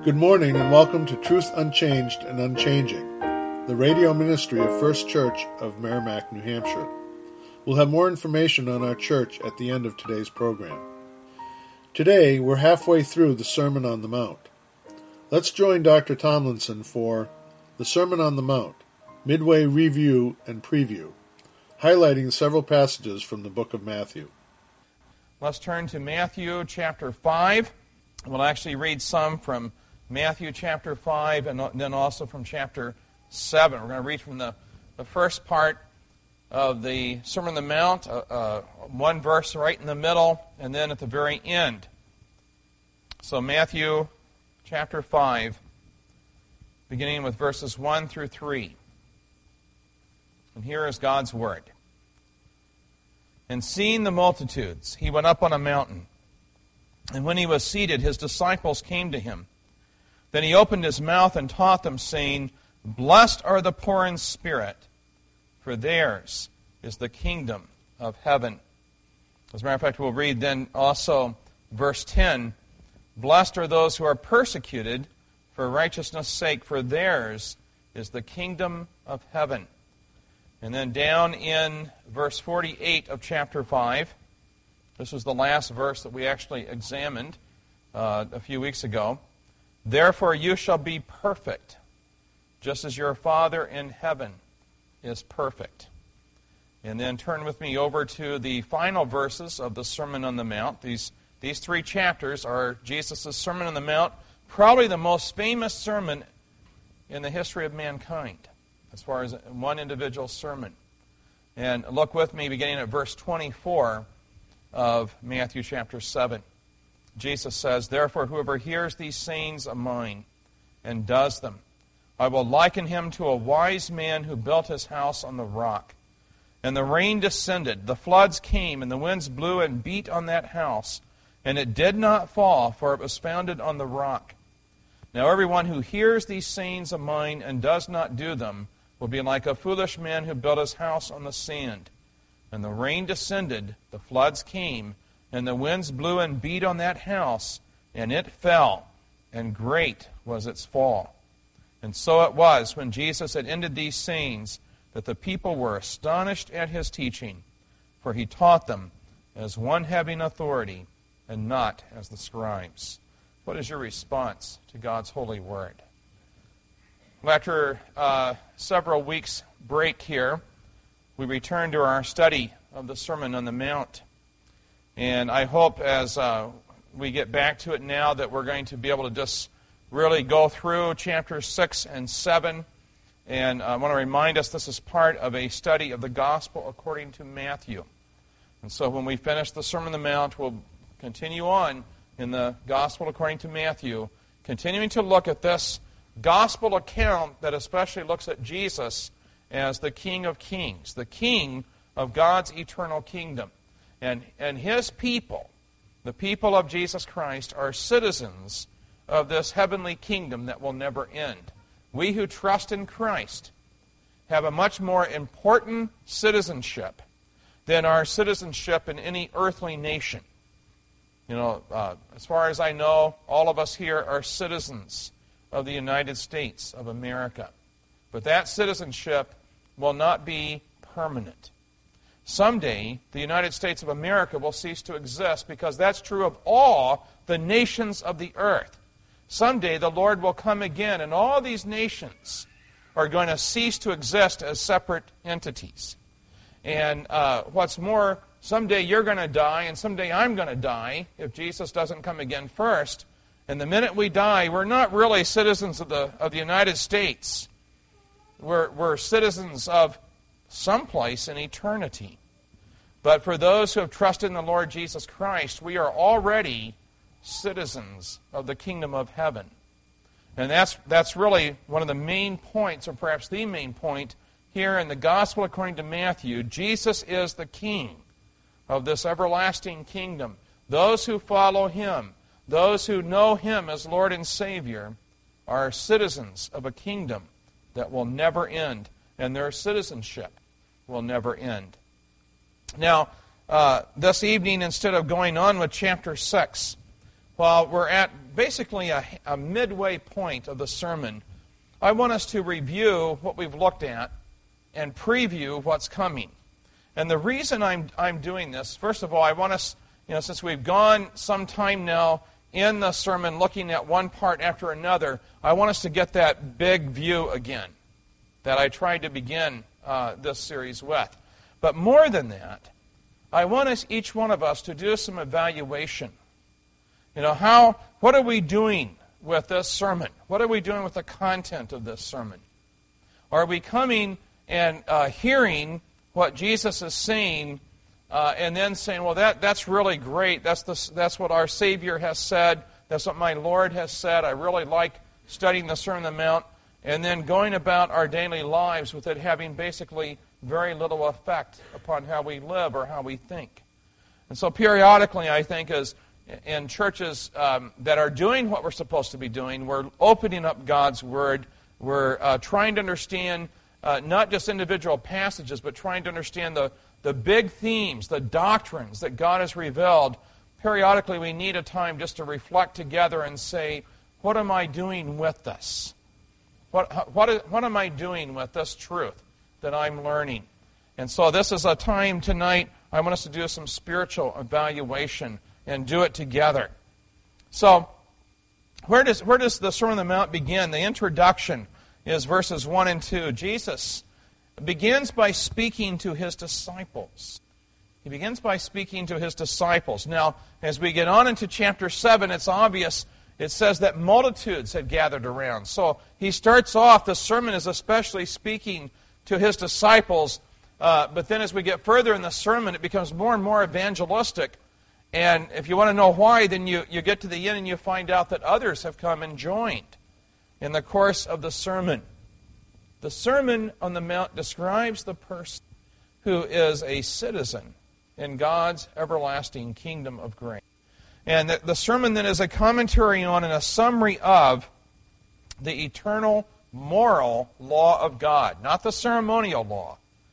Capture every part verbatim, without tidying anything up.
Good morning and welcome to Truth Unchanged and Unchanging, the radio ministry of First Church of Merrimack, New Hampshire. We'll have more information on our church at the end of today's program. Today, we're halfway through the Sermon on the Mount. Let's join Doctor Tomlinson for the Sermon on the Mount, Midway Review and Preview, highlighting several passages from the book of Matthew. Let's turn to Matthew chapter five. We'll actually read some from Matthew chapter five and then also from chapter seven. We're going to read from the, the first part of the Sermon on the Mount, uh, uh, one verse right in the middle, and then at the very end. So Matthew chapter five, beginning with verses one through three. And here is God's word. And seeing the multitudes, he went up on a mountain. And when he was seated, his disciples came to him. Then he opened his mouth and taught them, saying, Blessed are the poor in spirit, for theirs is the kingdom of heaven. As a matter of fact, we'll read then also verse ten. Blessed are those who are persecuted for righteousness' sake, for theirs is the kingdom of heaven. And then down in verse forty-eight of chapter five, this was the last verse that we actually examined uh, a few weeks ago. Therefore you shall be perfect, just as your Father in heaven is perfect. And then turn with me over to the final verses of the Sermon on the Mount. These, these three chapters are Jesus' Sermon on the Mount, probably the most famous sermon in the history of mankind, as far as one individual sermon. And look with me beginning at verse twenty-four of Matthew chapter seven. Jesus says, Therefore whoever hears these sayings of mine and does them, I will liken him to a wise man who built his house on the rock. And the rain descended, the floods came, and the winds blew and beat on that house, and it did not fall, for it was founded on the rock. Now everyone who hears these sayings of mine and does not do them will be like a foolish man who built his house on the sand. And the rain descended, the floods came, and the winds blew and beat on that house, and it fell, and great was its fall. And so it was, when Jesus had ended these sayings, that the people were astonished at his teaching, for he taught them as one having authority, and not as the scribes. What is your response to God's holy word? Well, after uh, several weeks' break here, we return to our study of the Sermon on the Mount. And I hope as uh, we get back to it now that we're going to be able to just really go through chapters six and seven. And I want to remind us this is part of a study of the Gospel according to Matthew. And so when we finish the Sermon on the Mount, we'll continue on in the Gospel according to Matthew, continuing to look at this Gospel account that especially looks at Jesus as the King of Kings, the King of God's eternal kingdom. And, and his people, the people of Jesus Christ, are citizens of this heavenly kingdom that will never end. We who trust in Christ have a much more important citizenship than our citizenship in any earthly nation. You know, uh, as far as I know, all of us here are citizens of the United States of America. But that citizenship will not be permanent. Someday, the United States of America will cease to exist because that's true of all the nations of the earth. Someday, the Lord will come again, and all these nations are going to cease to exist as separate entities. And uh, what's more, someday you're going to die, and someday I'm going to die if Jesus doesn't come again first. And the minute we die, we're not really citizens of the of the United States. We're, we're citizens of someplace in eternity. But for those who have trusted in the Lord Jesus Christ, we are already citizens of the kingdom of heaven. And that's that's really one of the main points, or perhaps the main point, here in the Gospel according to Matthew. Jesus is the King of this everlasting kingdom. Those who follow him, those who know him as Lord and Savior, are citizens of a kingdom that will never end, and their citizenship will never end. Now, uh, this evening, instead of going on with chapter six, while we're at basically a, a midway point of the sermon, I want us to review what we've looked at and preview what's coming. And the reason I'm I'm doing this, first of all, I want us, you know, since we've gone some time now in the sermon looking at one part after another, I want us to get that big view again that I tried to begin uh, this series with. But more than that, I want us, each one of us, to do some evaluation. You know, how, what are we doing with this sermon? What are we doing with the content of this sermon? Are we coming and uh, hearing what Jesus is saying uh, and then saying, well, that, that's really great. That's, the, that's what our Savior has said. That's what my Lord has said. I really like studying the Sermon on the Mount. And then going about our daily lives with it having basically very little effect upon how we live or how we think. And so periodically, I think, as in churches um, that are doing what we're supposed to be doing, we're opening up God's Word. We're uh, trying to understand uh, not just individual passages, but trying to understand the, the big themes, the doctrines that God has revealed. Periodically, we need a time just to reflect together and say, what am I doing with this? What, what, is, what am I doing with this truth that I'm learning? And so this is a time tonight, I want us to do some spiritual evaluation and do it together. So, where does, where does the Sermon on the Mount begin? The introduction is verses one and two. Jesus begins by speaking to his disciples. He begins by speaking to his disciples. Now, as we get on into chapter seven, it's obvious. It says that multitudes had gathered around. So he starts off, the sermon is especially speaking to his disciples, uh, but then as we get further in the sermon, it becomes more and more evangelistic. And if you want to know why, then you, you get to the end and you find out that others have come and joined in the course of the sermon. The Sermon on the Mount describes the person who is a citizen in God's everlasting kingdom of grace. And the, the sermon then is a commentary on and a summary of the eternal moral law of God. Not the ceremonial law,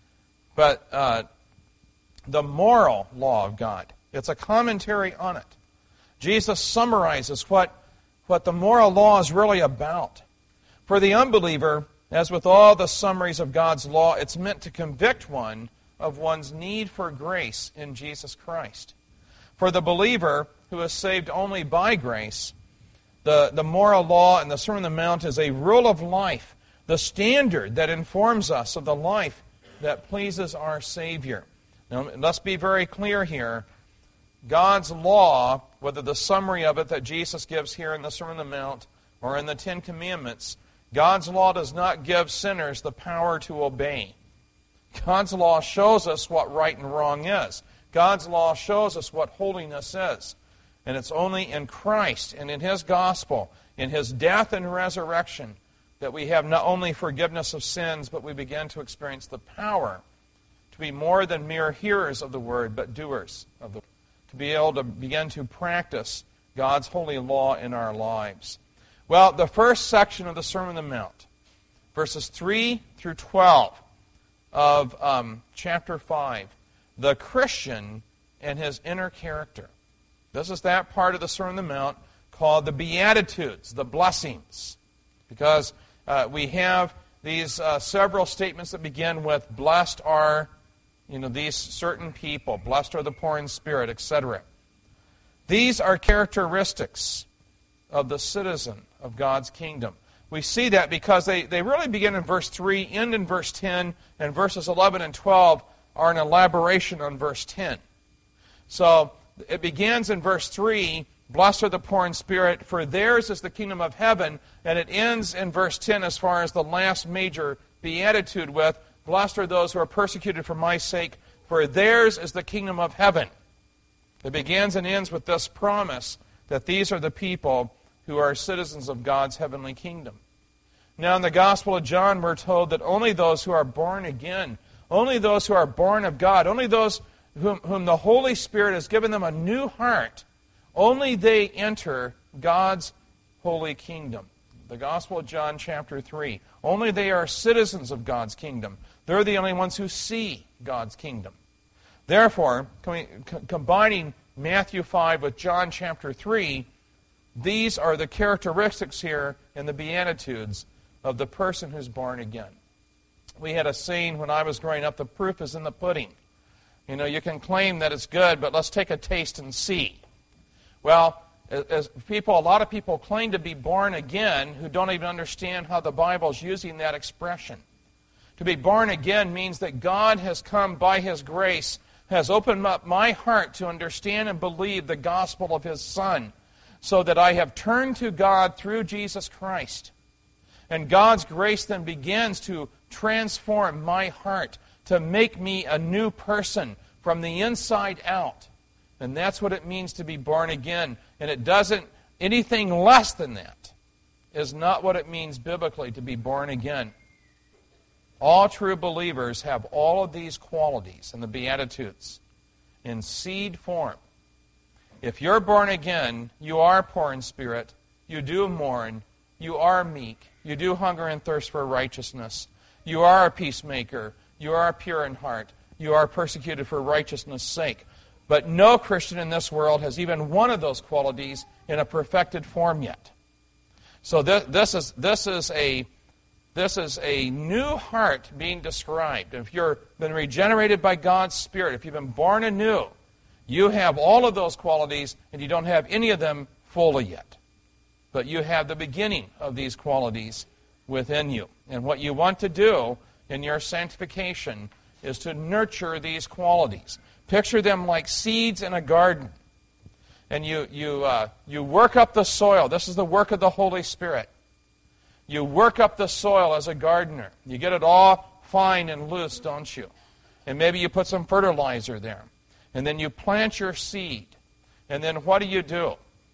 but uh, the moral law of God. It's a commentary on it. Jesus summarizes what, what the moral law is really about. For the unbeliever, as with all the summaries of God's law, it's meant to convict one of one's need for grace in Jesus Christ. For the believer who is saved only by grace, the, the moral law and the Sermon on the Mount is a rule of life, the standard that informs us of the life that pleases our Savior. Now, let's be very clear here. God's law, whether the summary of it that Jesus gives here in the Sermon on the Mount or in the Ten Commandments, God's law does not give sinners the power to obey. God's law shows us what right and wrong is. God's law shows us what holiness is. And it's only in Christ and in His gospel, in His death and resurrection, that we have not only forgiveness of sins, but we begin to experience the power to be more than mere hearers of the Word, but doers of the Word. To be able to begin to practice God's holy law in our lives. Well, the first section of the Sermon on the Mount, verses three through twelve of um, chapter five, the Christian and his inner character. This is that part of the Sermon on the Mount called the Beatitudes, the blessings. Because uh, we have these uh, several statements that begin with, blessed are, you know, these certain people, blessed are the poor in spirit, et cetera. These are characteristics of the citizen of God's kingdom. We see that because they, they really begin in verse three, end in verse ten, and verses eleven and twelve are an elaboration on verse ten. So it begins in verse three, blessed are the poor in spirit, for theirs is the kingdom of heaven, and it ends in verse ten as far as the last major beatitude with, blessed are those who are persecuted for my sake, for theirs is the kingdom of heaven. It begins and ends with this promise that these are the people who are citizens of God's heavenly kingdom. Now in the Gospel of John, we're told that only those who are born again, only those who are born of God, only those whom, whom the Holy Spirit has given them a new heart, only they enter God's holy kingdom. The Gospel of John chapter three. Only they are citizens of God's kingdom. They're the only ones who see God's kingdom. Therefore, combining Matthew five with John chapter three, These are the characteristics here in the Beatitudes of the person who's born again. We had a saying when I was growing up, the proof is in the pudding. You know, you can claim that it's good, but let's take a taste and see. Well, as people, a lot of people claim to be born again who don't even understand how the Bible's using that expression. To be born again means that God has come by His grace, has opened up my heart to understand and believe the gospel of His Son, so that I have turned to God through Jesus Christ. And God's grace then begins to transform my heart, to make me a new person from the inside out. And that's what it means to be born again. And it doesn't, anything less than that is not what it means biblically to be born again. All true believers have all of these qualities in the Beatitudes in seed form. If you're born again, you are poor in spirit, you do mourn, you are meek, you do hunger and thirst for righteousness, you are a peacemaker, you are pure in heart, you are persecuted for righteousness' sake. But no Christian in this world has even one of those qualities in a perfected form yet. So this, this is this is a this is a new heart being described. If you've been regenerated by God's Spirit, if you've been born anew, you have all of those qualities, and you don't have any of them fully yet. But you have the beginning of these qualities within you. And what you want to do in your sanctification is to nurture these qualities. Picture them like seeds in a garden. And you, you, uh, you work up the soil. This is the work of the Holy Spirit. You work up the soil as a gardener. You get it all fine and loose, don't you? And maybe you put some fertilizer there. And then you plant your seed. And then what do you do?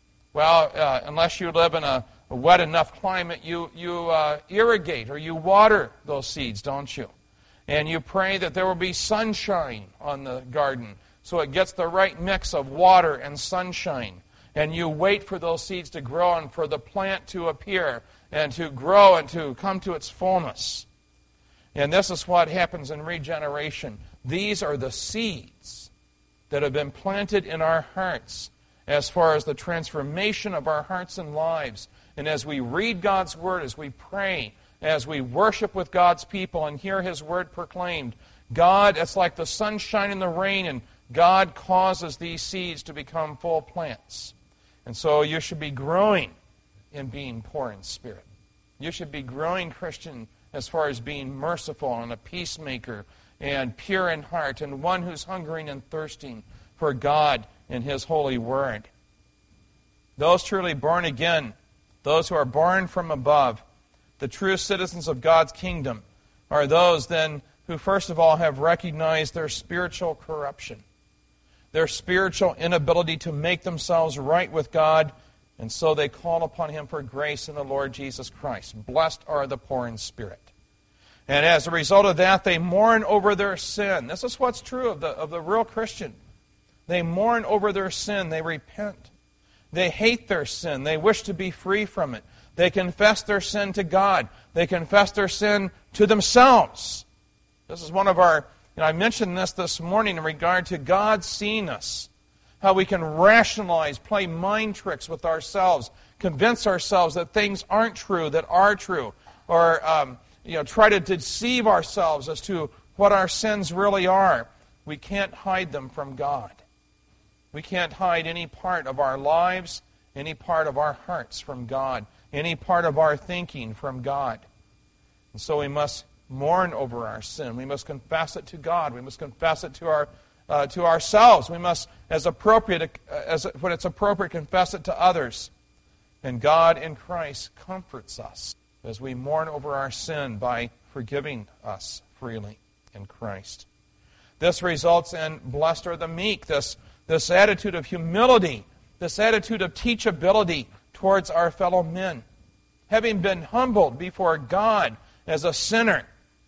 Well, uh, unless you live in a, a wet enough climate, you, you uh, irrigate or you water those seeds, don't you? And you pray that there will be sunshine on the garden so it gets the right mix of water and sunshine. And you wait for those seeds to grow and for the plant to appear and to grow and to come to its fullness. And this is what happens in regeneration. These are the seeds that have been planted in our hearts as far as the transformation of our hearts and lives. And as we read God's Word, as we pray, as we worship with God's people and hear His Word proclaimed, God, it's like the sunshine and the rain, and God causes these seeds to become full plants. And so you should be growing in being poor in spirit. You should be growing, Christian, as far as being merciful and a peacemaker and pure in heart and one who's hungering and thirsting for God and His holy Word. Those truly born again, those who are born from above, the true citizens of God's kingdom, are those then who first of all have recognized their spiritual corruption, their spiritual inability to make themselves right with God, and so they call upon Him for grace in the Lord Jesus Christ. Blessed are the poor in spirit. And as a result of that, they mourn over their sin. This is what's true of the, of the real Christian. They mourn over their sin. They repent. They hate their sin. They wish to be free from it. They confess their sin to God. They confess their sin to themselves. This is one of our, you know, I mentioned this this morning in regard to God seeing us. How we can rationalize, play mind tricks with ourselves, convince ourselves that things aren't true, that are true, or um, you know, try to deceive ourselves as to what our sins really are. We can't hide them from God. We can't hide any part of our lives, any part of our hearts from God, any part of our thinking from God. And so we must mourn over our sin. We must confess it to God. We must confess it to our uh, to ourselves. We must, as appropriate, as when it's appropriate, confess it to others. And God in Christ comforts us as we mourn over our sin by forgiving us freely in Christ. This results in blessed are the meek, this, this attitude of humility, this attitude of teachability towards our fellow men. Having been humbled before God as a sinner,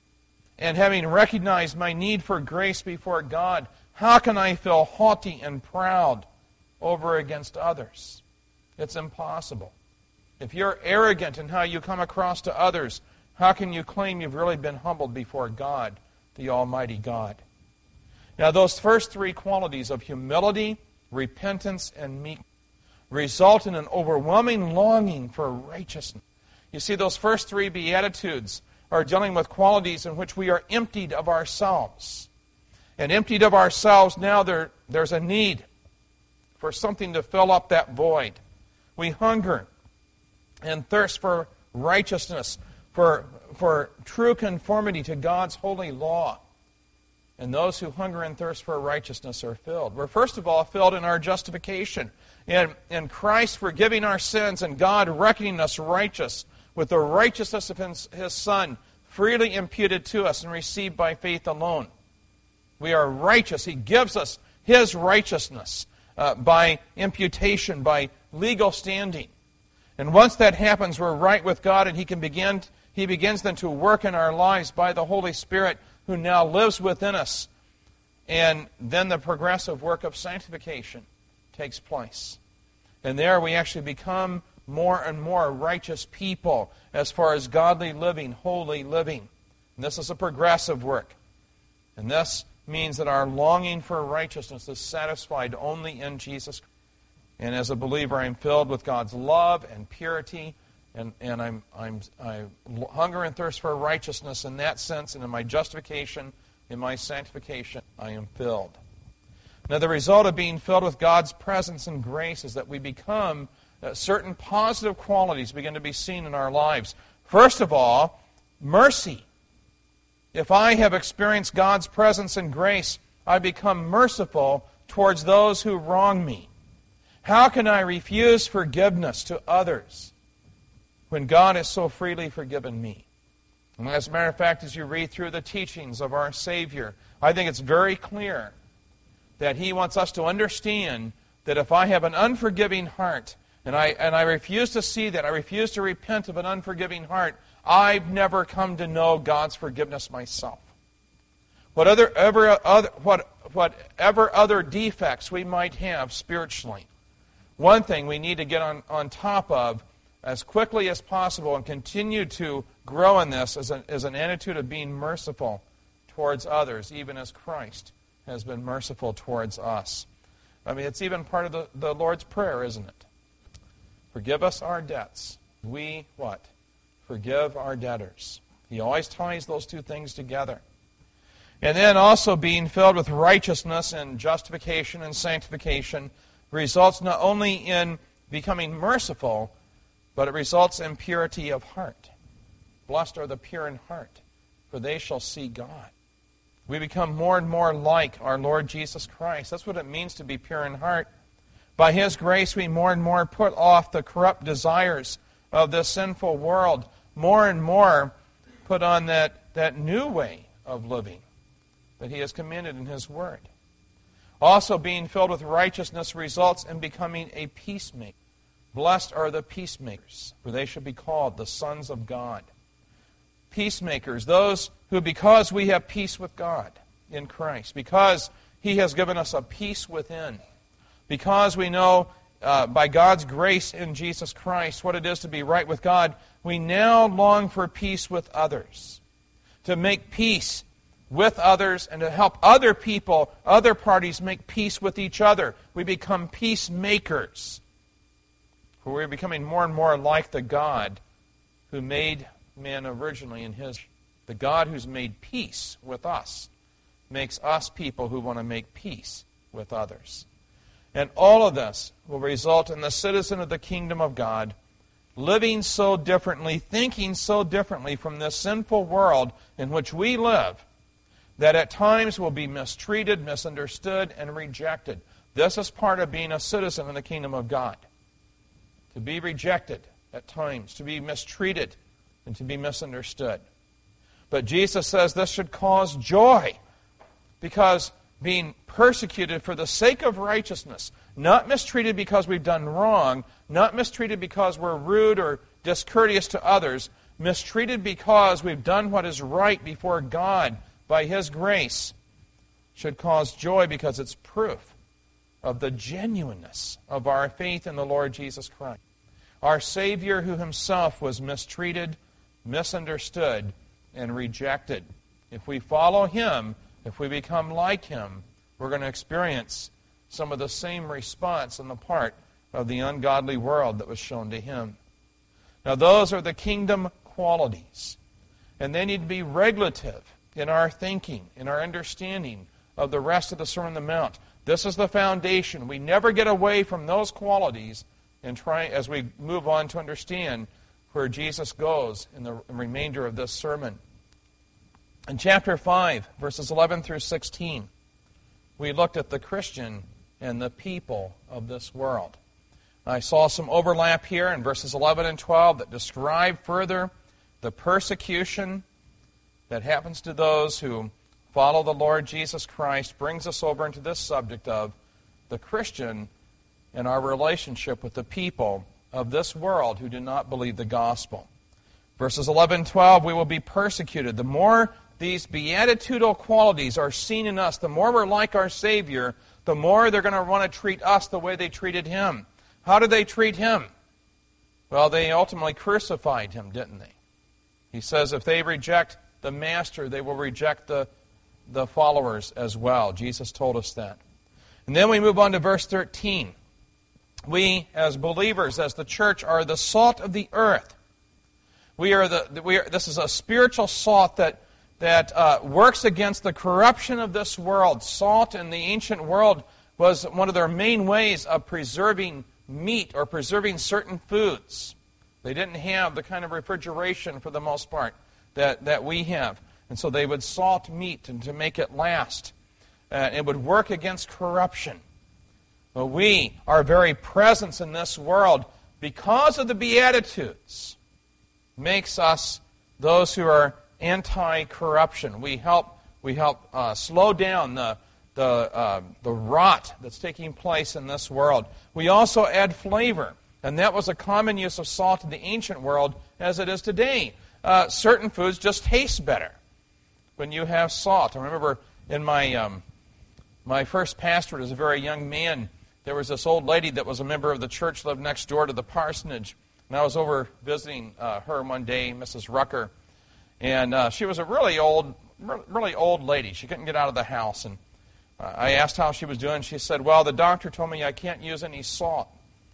and having recognized my need for grace before God, how can I feel haughty and proud over against others? It's impossible. If you're arrogant in how you come across to others, how can you claim you've really been humbled before God, the Almighty God? Now, those first three qualities of humility, repentance, and meekness result in an overwhelming longing for righteousness. You see, those first three Beatitudes are dealing with qualities in which we are emptied of ourselves. And emptied of ourselves, now there, there's a need for something to fill up that void. We hunger and thirst for righteousness, for, for true conformity to God's holy law. And those who hunger and thirst for righteousness are filled. We're first of all filled in our justification, in, in Christ forgiving our sins and God reckoning us righteous with the righteousness of His, His Son freely imputed to us and received by faith alone. We are righteous. He gives us His righteousness uh, by imputation, by legal standing. And once that happens, we're right with God, and He can begin. He begins then to work in our lives by the Holy Spirit, who now lives within us. And then the progressive work of sanctification takes place. And there we actually become more and more righteous people as far as godly living, holy living. And this is a progressive work. And this means that our longing for righteousness is satisfied only in Jesus Christ. And as a believer, I'm filled with God's love and purity, and, and I'm, I'm, I hunger and thirst for righteousness in that sense, and in my justification, in my sanctification, I am filled. Now, the result of being filled with God's presence and grace is that we become uh, certain positive qualities begin to be seen in our lives. First of all, mercy. If I have experienced God's presence and grace, I become merciful towards those who wrong me. How can I refuse forgiveness to others when God has so freely forgiven me? And as a matter of fact, as you read through the teachings of our Savior, I think it's very clear that He wants us to understand that if I have an unforgiving heart, and I, and I refuse to see that, I refuse to repent of an unforgiving heart, I've never come to know God's forgiveness myself. Whatever, ever, other, what, whatever other defects we might have spiritually, one thing we need to get on, on top of as quickly as possible and continue to grow in this is, a, is an attitude of being merciful towards others, even as Christ has been merciful towards us. I mean, it's even part of the, the Lord's Prayer, isn't it? Forgive us our debts. We, what? Forgive our debtors. He always ties those two things together. And then also being filled with righteousness and justification and sanctification results not only in becoming merciful, but it results in purity of heart. Blessed are the pure in heart, for they shall see God. We become more and more like our Lord Jesus Christ. That's what it means to be pure in heart. By His grace, we more and more put off the corrupt desires of this sinful world, more and more put on that, that new way of living that He has commanded in His Word. Also, being filled with righteousness results in becoming a peacemaker. Blessed are the peacemakers, for they shall be called the sons of God. Peacemakers, those who, because we have peace with God in Christ, because He has given us a peace within, because we know uh, by God's grace in Jesus Christ what it is to be right with God, we now long for peace with others, to make peace with others and to help other people, other parties make peace with each other. We become peacemakers. For we're becoming more and more like the God who made man originally in His. The God who's made peace with us makes us people who want to make peace with others. And all of this will result in the citizen of the kingdom of God living so differently, thinking so differently from this sinful world in which we live, that at times will be mistreated, misunderstood, and rejected. This is part of being a citizen in the kingdom of God. To be rejected at times, to be mistreated, and to be misunderstood. But Jesus says this should cause joy, because being persecuted for the sake of righteousness, not mistreated because we've done wrong, not mistreated because we're rude or discourteous to others, mistreated because we've done what is right before God by His grace, should cause joy because it's proof of the genuineness of our faith in the Lord Jesus Christ. Our Savior, who Himself was mistreated, misunderstood, and rejected. If we follow Him, if we become like Him, we're going to experience some of the same response on the part of the ungodly world that was shown to him. Now those are the kingdom qualities, and they need to be regulative in our thinking, in our understanding of the rest of the Sermon on the Mount. This is the foundation. We never get away from those qualities and try as we move on to understand where Jesus goes in the remainder of this sermon. In chapter five, verses eleven through sixteen, we looked at the Christian and the people of this world. I saw some overlap here in verses eleven and twelve that describe further the persecution that happens to those who follow the Lord Jesus Christ, brings us over into this subject of the Christian and our relationship with the people of this world who do not believe the gospel. Verses eleven and twelve, we will be persecuted. The more these beatitudinal qualities are seen in us, the more we're like our Savior, the more they're going to want to treat us the way they treated Him. How did they treat Him? Well, they ultimately crucified Him, didn't they? He says if they reject the Master, they will reject the, the followers as well. Jesus told us that. And then we move on to verse thirteen. We, as believers, as the church, are the salt of the earth. We are the we are. This is a spiritual salt that that uh, works against the corruption of this world. Salt in the ancient world was one of their main ways of preserving meat or preserving certain foods. They didn't have the kind of refrigeration, for the most part, that, that we have. And so they would salt meat and to make it last. Uh, it would work against corruption. But we, our very presence in this world, because of the Beatitudes, makes us those who are anti-corruption. We help we help uh, slow down the the uh, the rot that's taking place in this world. We also add flavor, and that was a common use of salt in the ancient world as it is today. Uh, certain foods just taste better when you have salt. I remember in my um, my first pastorate as a very young man, there was this old lady that was a member of the church, lived next door to the parsonage, and I was over visiting uh, her one day, Missus Rucker. And uh, she was a really old, really old lady. She couldn't get out of the house. And uh, I asked how she was doing. She said, well, the doctor told me I can't use any salt.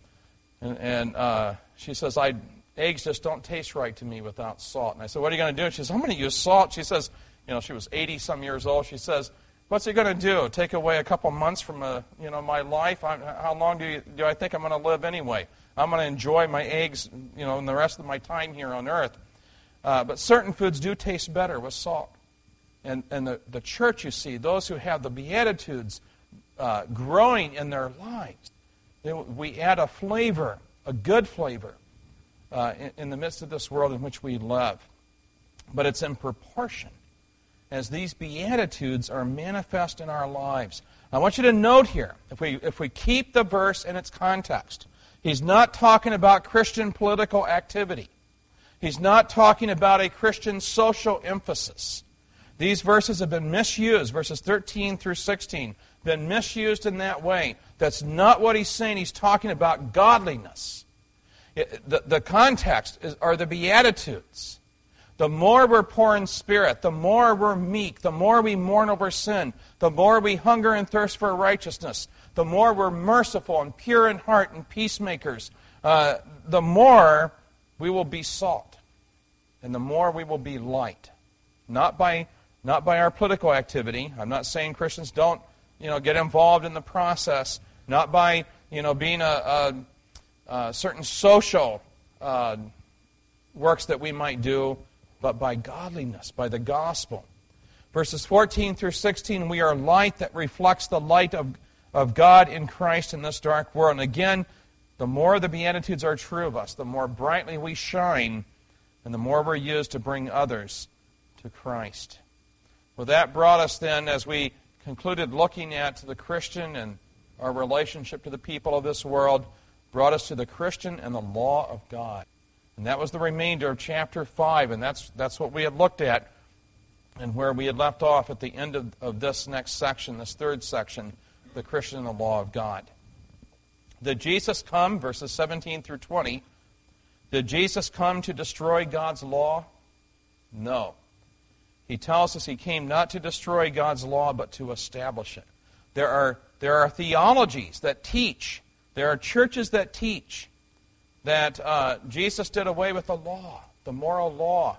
And, and uh, she says, I eggs just don't taste right to me without salt. And I said, what are you going to do? She says, I'm going to use salt. She says, you know, she was eighty-some years old. She says, what's it going to do? Take away a couple months from, uh, you know, my life? I, how long do, you, do I think I'm going to live anyway? I'm going to enjoy my eggs, you know, in the rest of my time here on earth. Uh, but certain foods do taste better with salt. And, and the, the church, you see, those who have the Beatitudes uh, growing in their lives, they, we add a flavor, a good flavor, uh, in, in the midst of this world in which we live. But it's in proportion as these Beatitudes are manifest in our lives. I want you to note here, if we, if we keep the verse in its context, he's not talking about Christian political activity. He's not talking about a Christian social emphasis. These verses have been misused, verses thirteen through sixteen, been misused in that way. That's not what he's saying. He's talking about godliness. It, the, the context is, are the Beatitudes. The more we're poor in spirit, the more we're meek, the more we mourn over sin, the more we hunger and thirst for righteousness, the more we're merciful and pure in heart and peacemakers, uh, the more we will be salt. And the more we will be light. Not by not by our political activity. I'm not saying Christians don't, you know, get involved in the process. Not by, you know, being a, a, a certain social uh, works that we might do, but by godliness, by the gospel. Verses fourteen through sixteen, we are light that reflects the light of, of God in Christ in this dark world. And again, the more the Beatitudes are true of us, the more brightly we shine, and the more we're used to bring others to Christ. Well, that brought us then, as we concluded looking at the Christian and our relationship to the people of this world, brought us to the Christian and the law of God. And that was the remainder of chapter five, and that's that's what we had looked at and where we had left off at the end of, of this next section, this third section, the Christian and the law of God. Did Jesus come, verses seventeen through twenty, did Jesus come to destroy God's law? No. He tells us he came not to destroy God's law, but to establish it. There are, there are theologies that teach There are churches that teach that uh, Jesus did away with the law, the moral law.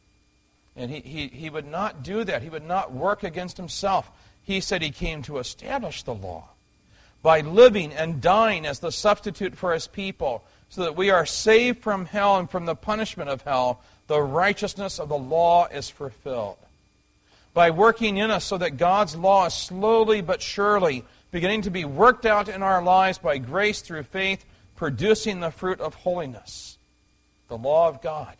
And he, he, he would not do that. He would not work against himself. He said he came to establish the law by living and dying as the substitute for his people, so that we are saved from hell and from the punishment of hell. The righteousness of the law is fulfilled. By working in us so that God's law is slowly but surely beginning to be worked out in our lives by grace through faith, producing the fruit of holiness. The law of God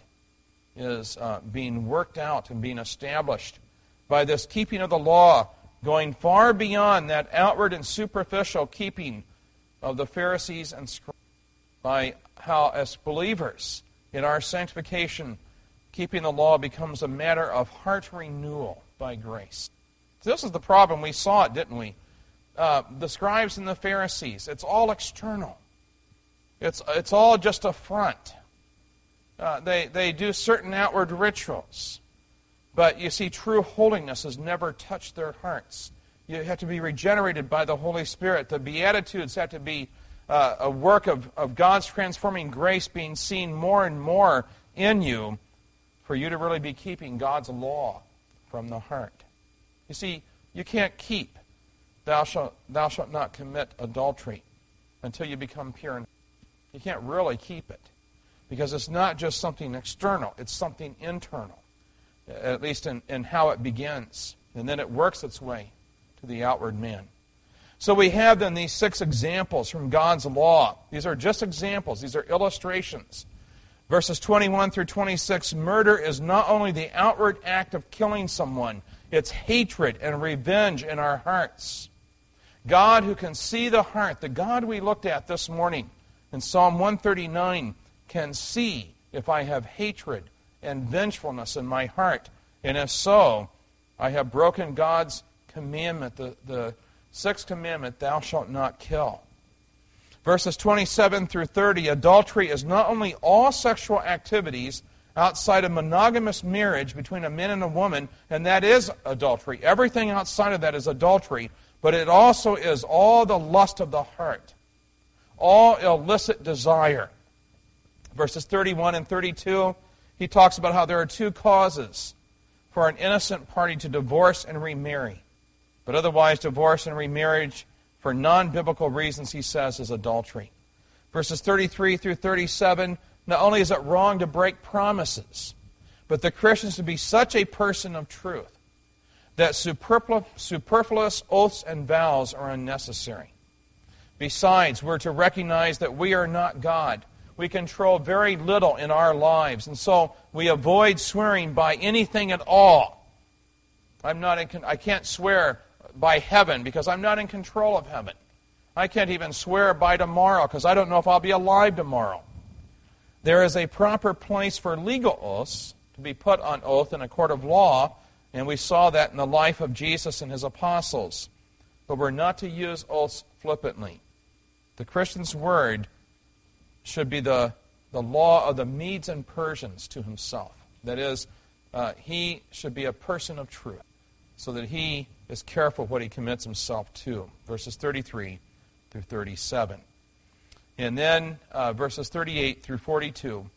is uh, being worked out and being established by this keeping of the law, going far beyond that outward and superficial keeping of the Pharisees and scribes, by how, as believers, in our sanctification, keeping the law becomes a matter of heart renewal by grace. So this is the problem. We saw it, didn't we? Uh, the scribes and the Pharisees, it's all external. It's, it's all just a front. Uh, they, they do certain outward rituals. But you see, true holiness has never touched their hearts. You have to be regenerated by the Holy Spirit. The Beatitudes have to be uh, a work of, of God's transforming grace being seen more and more in you for you to really be keeping God's law from the heart. You see, you can't keep thou shalt, thou shalt not commit adultery until you become pure. You can't really keep it because it's not just something external. It's something internal, at least in, in how it begins. And then it works its way to the outward man. So we have then these six examples from God's law. These are just examples. These are illustrations. Verses twenty-one through twenty-six, murder is not only the outward act of killing someone, it's hatred and revenge in our hearts. God who can see the heart, the God we looked at this morning in Psalm one thirty-nine, can see if I have hatred and vengefulness in my heart. And if so, I have broken God's commandment, the, the sixth commandment, thou shalt not kill. Verses twenty-seven through thirty, adultery is not only all sexual activities outside of monogamous marriage between a man and a woman, and that is adultery. Everything outside of that is adultery, but it also is all the lust of the heart, all illicit desire. Verses thirty-one and thirty-two, he talks about how there are two causes for an innocent party to divorce and remarry. But otherwise, divorce and remarriage for non-biblical reasons, he says, is adultery. Verses thirty-three through thirty-seven, not only is it wrong to break promises, but the Christian is to be such a person of truth that superfluous oaths and vows are unnecessary. Besides, we're to recognize that we are not God. We control very little in our lives, and so we avoid swearing by anything at all. I'm not in, I can't swear by heaven because I'm not in control of heaven. I can't even swear by tomorrow because I don't know if I'll be alive tomorrow. There is a proper place for legal oaths to be put on oath in a court of law, and we saw that in the life of Jesus and his apostles. But we're not to use oaths flippantly. The Christian's word should be the, the law of the Medes and Persians to himself. That is, uh, he should be a person of truth, so that he is careful what he commits himself to. Verses thirty-three through thirty-seven. And then uh, verses thirty-eight through forty-two.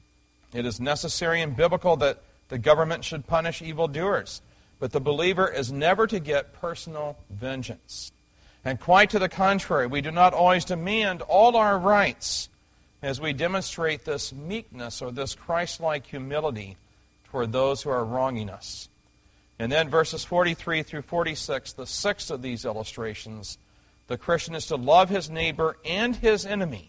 It is necessary and biblical that the government should punish evildoers, but the believer is never to get personal vengeance. And quite to the contrary, we do not always demand all our rights as we demonstrate this meekness or this Christ-like humility toward those who are wronging us. And then verses forty-three through forty-six, the sixth of these illustrations, the Christian is to love his neighbor and his enemy,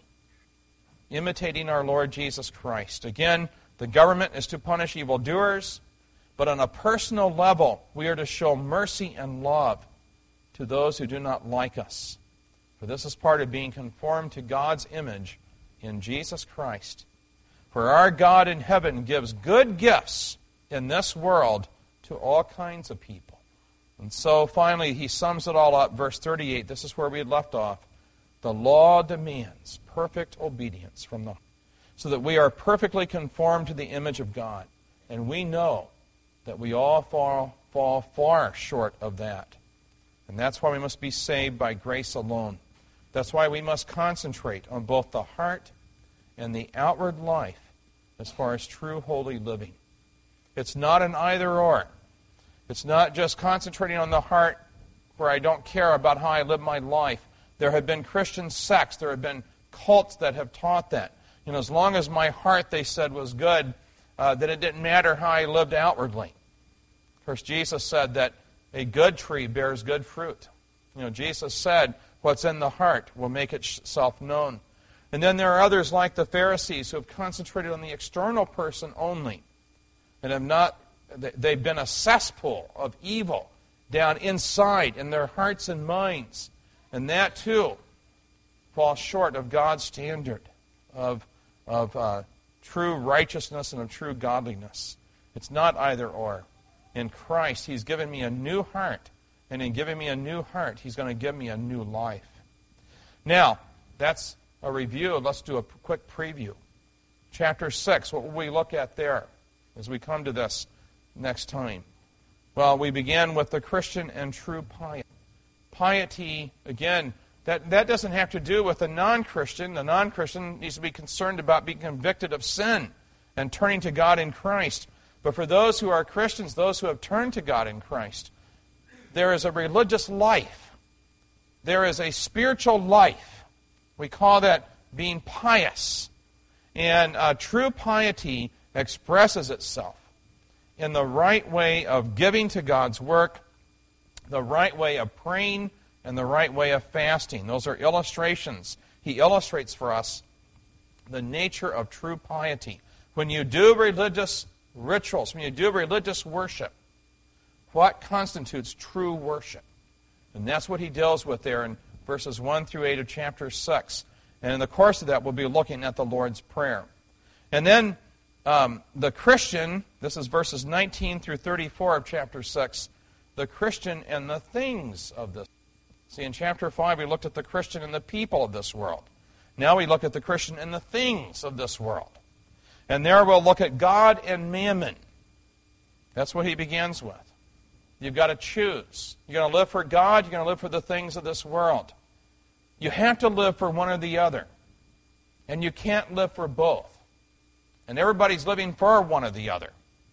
imitating our Lord Jesus Christ. Again, the government is to punish evildoers, but on a personal level, we are to show mercy and love to those who do not like us. For this is part of being conformed to God's image in Jesus Christ. For our God in heaven gives good gifts in this world to all kinds of people. And so finally he sums it all up, verse thirty-eight. This is where we had left off. The law demands perfect obedience from the so that we are perfectly conformed to the image of God. And we know that we all fall, fall far short of that. And that's why we must be saved by grace alone, That's why we must concentrate on both the heart and the outward life as far as true holy living. It's not an either-or. It's not just concentrating on the heart where I don't care about how I live my life. There have been Christian sects, there have been cults that have taught that. You know, as long as my heart, they said, was good, uh, then it didn't matter how I lived outwardly. Of course, Jesus said that a good tree bears good fruit. You know, Jesus said, what's in the heart will make itself known. And then there are others like the Pharisees who have concentrated on the external person only and have not, they've been a cesspool of evil down inside in their hearts and minds. And that, too, falls short of God's standard of, of uh, true righteousness and of true godliness. It's not either or. In Christ, He's given me a new heart. And in giving me a new heart, He's going to give me a new life. Now, that's a review. Let's do a quick preview. Chapter six, what will we look at there as we come to this next time? Well, we begin with the Christian and true piety. Piety, again, that, that doesn't have to do with the non-Christian. The non-Christian needs to be concerned about being convicted of sin and turning to God in Christ. But for those who are Christians, those who have turned to God in Christ, there is a religious life. There is a spiritual life. We call that being pious. And uh, true piety expresses itself in the right way of giving to God's work, the right way of praying, and the right way of fasting. Those are illustrations. He illustrates for us the nature of true piety. When you do religious rituals, when you do religious worship, what constitutes true worship? And that's what he deals with there in verses one through eight of chapter six. And in the course of that, we'll be looking at the Lord's Prayer. And then um, the Christian, this is verses nineteen through thirty-four of chapter six, the Christian and the things of this. See, in chapter five, we looked at the Christian and the people of this world. Now we look at the Christian and the things of this world. And there we'll look at God and mammon. That's what he begins with. You've got to choose. You're going to live for God, you're going to live for the things of this world. You have to live for one or the other. And you can't live for both. And everybody's living for one or the other.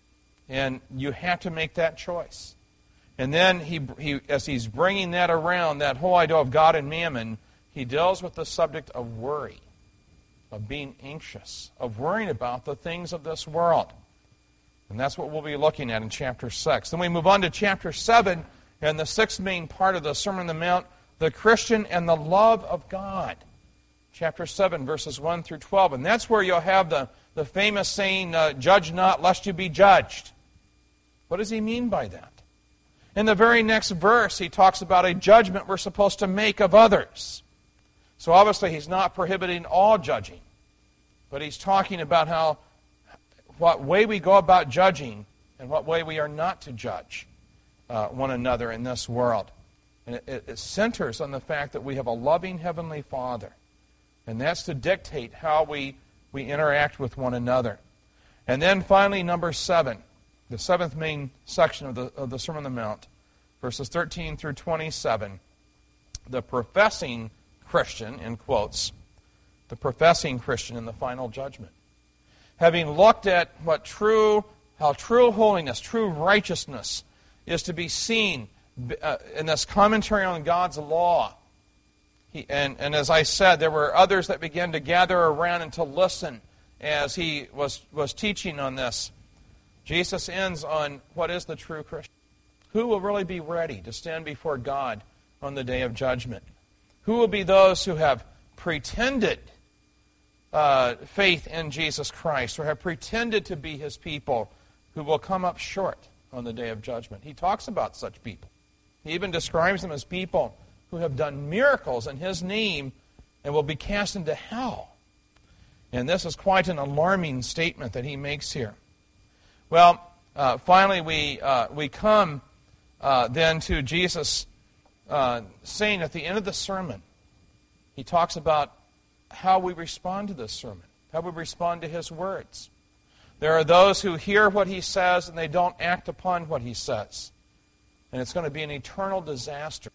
And you have to make that choice. And then, he, he, as he's bringing that around, that whole idea of God and mammon, he deals with the subject of worry, of being anxious, of worrying about the things of this world. And that's what we'll be looking at in chapter six. Then we move on to chapter seven, and the sixth main part of the Sermon on the Mount, the Christian and the love of God. Chapter seven, verses one through twelve. And that's where you'll have the, the famous saying, uh, judge not lest you be judged. What does he mean by that? In the very next verse, he talks about a judgment we're supposed to make of others. So obviously he's not prohibiting all judging, but he's talking about how what way we go about judging and what way we are not to judge uh, one another in this world. And it, it centers on the fact that we have a loving Heavenly Father. And that's to dictate how we, we interact with one another. And then finally, number seven, the seventh main section of the, of the Sermon on the Mount, verses thirteen through twenty-seven, the professing Christian, in quotes, the professing Christian in the final judgment. Having looked at what true, how true holiness, true righteousness is to be seen uh, in this commentary on God's law. He, and, and as I said, there were others that began to gather around and to listen as he was, was teaching on this. Jesus ends on what is the true Christian. Who will really be ready to stand before God on the day of judgment? Who will be those who have pretended uh, faith in Jesus Christ or have pretended to be his people who will come up short on the day of judgment? He talks about such people. He even describes them as people who have done miracles in his name and will be cast into hell. And this is quite an alarming statement that he makes here. Well, uh, finally we uh, we come uh, then to Jesus uh, saying at the end of the sermon, he talks about how we respond to this sermon, how we respond to his words. There are those who hear what he says and they don't act upon what he says. And it's going to be an eternal disaster.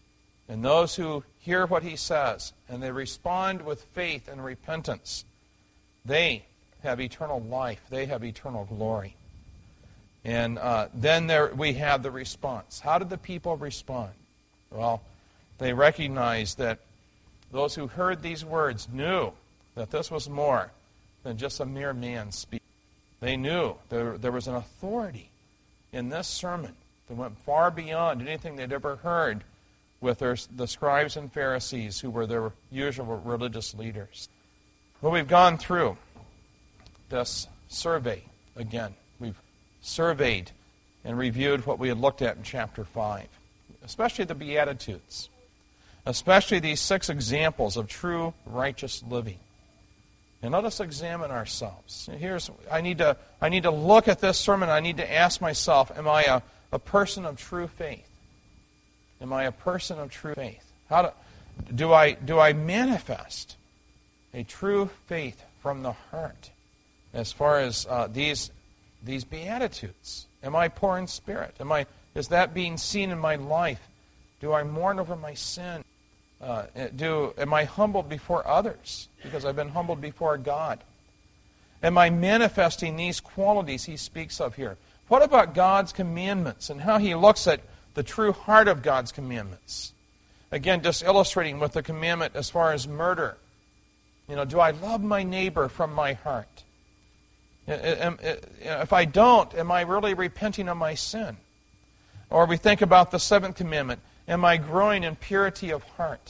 And those who hear what he says and they respond with faith and repentance, they have eternal life. They have eternal glory. And uh, then there we have the response. How did the people respond? Well, they recognized that those who heard these words knew that this was more than just a mere man speaking. They knew there, there was an authority in this sermon that went far beyond anything they'd ever heard with their, the scribes and Pharisees who were their usual religious leaders. Well, we've gone through this survey again. We've surveyed and reviewed what we had looked at in chapter five, especially the Beatitudes, especially these six examples of true righteous living. And let us examine ourselves. Here's I need to I need to look at this sermon. I need to ask myself, am I a, a person of true faith? Am I a person of true faith? How do, do I do I manifest a true faith from the heart as far as uh, these these Beatitudes? Am I poor in spirit? Am I is that being seen in my life? Do I mourn over my sin? Uh, do am I humbled before others because I've been humbled before God? Am I manifesting these qualities he speaks of here? What about God's commandments and how he looks at the true heart of God's commandments? Again, just illustrating with the commandment as far as murder. You know, do I love my neighbor from my heart? If I don't, am I really repenting of my sin? Or we think about the seventh commandment. Am I growing in purity of heart?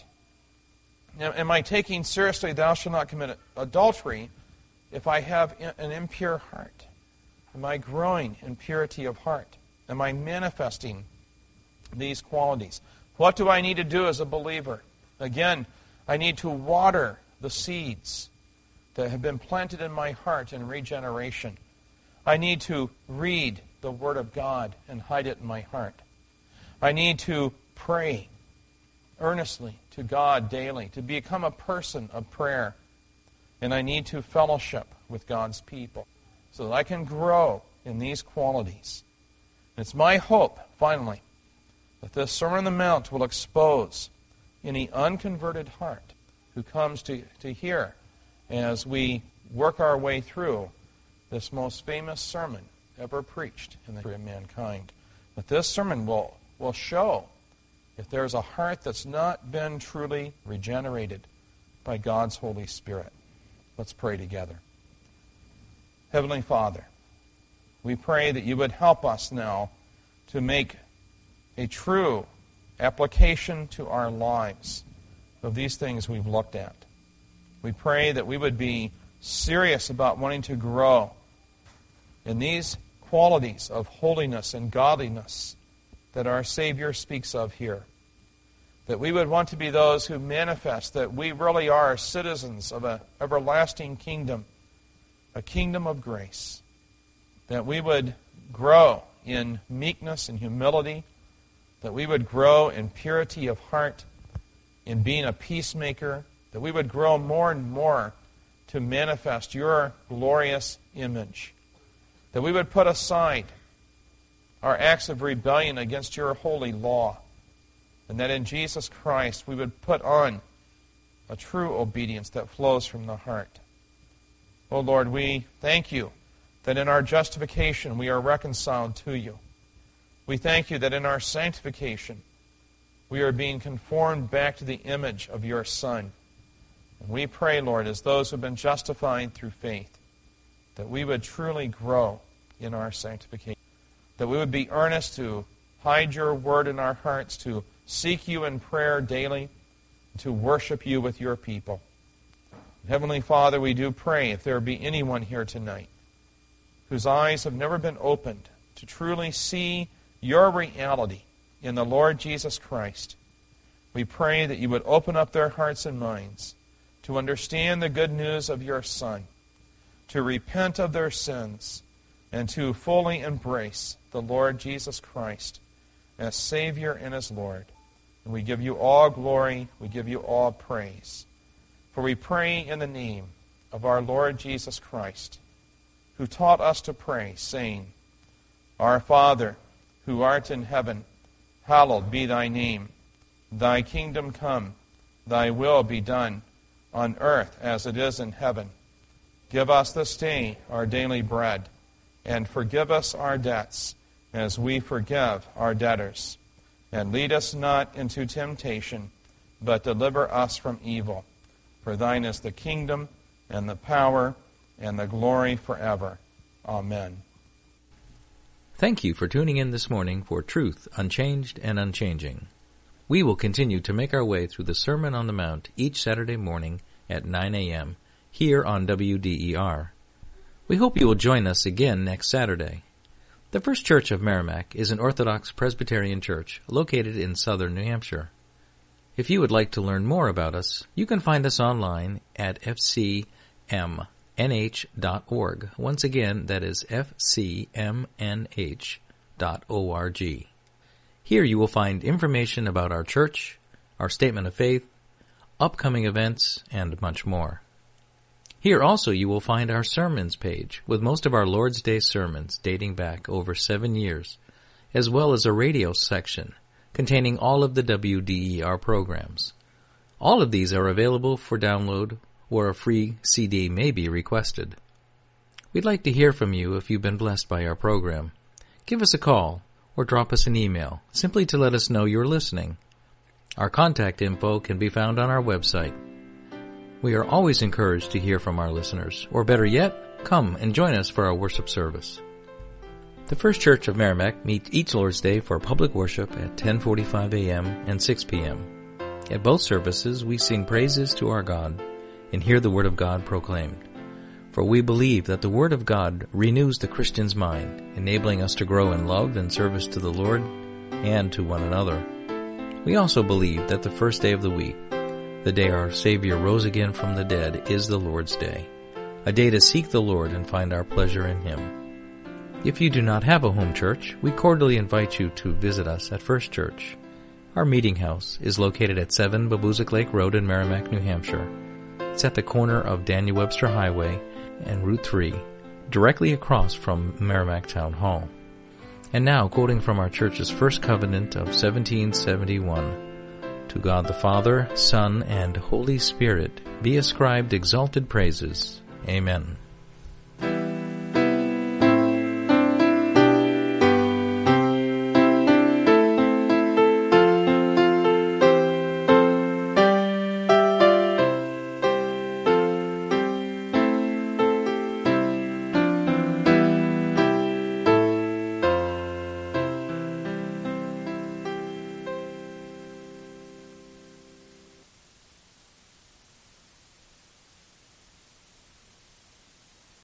Am I taking seriously, thou shalt not commit adultery, if I have an impure heart? Am I growing in purity of heart? Am I manifesting these qualities? What do I need to do as a believer? Again, I need to water the seeds that have been planted in my heart in regeneration. I need to read the Word of God and hide it in my heart. I need to pray earnestly to God daily, to become a person of prayer. And I need to fellowship with God's people so that I can grow in these qualities. It's my hope, finally, that this Sermon on the Mount will expose any unconverted heart who comes to, to hear as we work our way through this most famous sermon ever preached in the history of mankind. But this sermon will, will show if there's a heart that's not been truly regenerated by God's Holy Spirit. Let's pray together. Heavenly Father, we pray that you would help us now to make a true application to our lives of these things we've looked at. We pray that we would be serious about wanting to grow in these qualities of holiness and godliness that our Savior speaks of here. That we would want to be those who manifest that we really are citizens of an everlasting kingdom, a kingdom of grace. That we would grow in meekness and humility, that we would grow in purity of heart, in being a peacemaker, that we would grow more and more to manifest your glorious image, that we would put aside our acts of rebellion against your holy law, and that in Jesus Christ we would put on a true obedience that flows from the heart. Oh Lord, we thank you that in our justification we are reconciled to you. We thank you that in our sanctification we are being conformed back to the image of your Son. And we pray, Lord, as those who have been justified through faith, that we would truly grow in our sanctification. That we would be earnest to hide your word in our hearts, to seek you in prayer daily, to worship you with your people. Heavenly Father, we do pray if there be anyone here tonight whose eyes have never been opened to truly see your reality in the Lord Jesus Christ, we pray that you would open up their hearts and minds to understand the good news of your Son, to repent of their sins, and to fully embrace the Lord Jesus Christ as Savior and as Lord. And we give you all glory, we give you all praise. For we pray in the name of our Lord Jesus Christ, who taught us to pray, saying, Our Father, who art in heaven, hallowed be thy name. Thy kingdom come, thy will be done, on earth as it is in heaven. Give us this day our daily bread, and forgive us our debts, as we forgive our debtors. And lead us not into temptation, but deliver us from evil. For thine is the kingdom, and the power, and the glory forever. Amen. Thank you for tuning in this morning for Truth Unchanged and Unchanging. We will continue to make our way through the Sermon on the Mount each Saturday morning at nine a.m. here on W D E R. We hope you will join us again next Saturday. The First Church of Merrimack is an Orthodox Presbyterian church located in southern New Hampshire. If you would like to learn more about us, you can find us online at f c m n h dot org. Once again, that is f c m n h dot org. Here you will find information about our church, our statement of faith, upcoming events, and much more. Here also you will find our sermons page with most of our Lord's Day sermons dating back over seven years, as well as a radio section containing all of the W D E R programs. All of these are available for download, or a free C D may be requested. We'd like to hear from you if you've been blessed by our program. Give us a call or drop us an email, simply to let us know you're listening. Our contact info can be found on our website. We are always encouraged to hear from our listeners, or better yet, come and join us for our worship service. The First Church of Merrimack meets each Lord's Day for public worship at ten forty-five a.m. and six p.m. At both services, we sing praises to our God and hear the Word of God proclaimed. For we believe that the Word of God renews the Christian's mind, enabling us to grow in love and service to the Lord and to one another. We also believe that the first day of the week, the day our Savior rose again from the dead, is the Lord's Day, a day to seek the Lord and find our pleasure in Him. If you do not have a home church, we cordially invite you to visit us at First Church. Our meeting house is located at seven Babuzik Lake Road in Merrimack, New Hampshire. It's at the corner of Daniel Webster Highway and Route three, directly across from Merrimack Town Hall. And now, quoting from our church's first covenant of seventeen seventy-one, to God the Father, Son, and Holy Spirit be ascribed exalted praises. Amen.